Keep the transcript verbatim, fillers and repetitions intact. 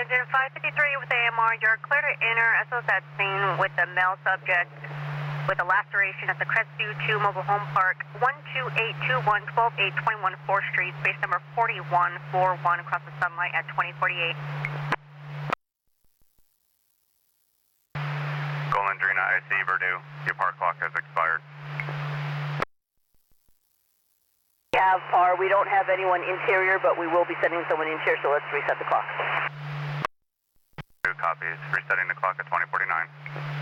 engine five fifty-three with A M R. You're clear to enter S O S at scene with the male subject with a laceration at the Crestview two Mobile Home Park, one two eight two one, one two eight two one fourth Street, space number forty-one forty-one, across the sunlight at twenty forty-eight. Golendrina, I C, Verdue. Your park clock has expired. We have par. We don't have anyone interior, but we will be sending someone interior, so let's reset the clock. Two copies. Resetting the clock at twenty forty-nine.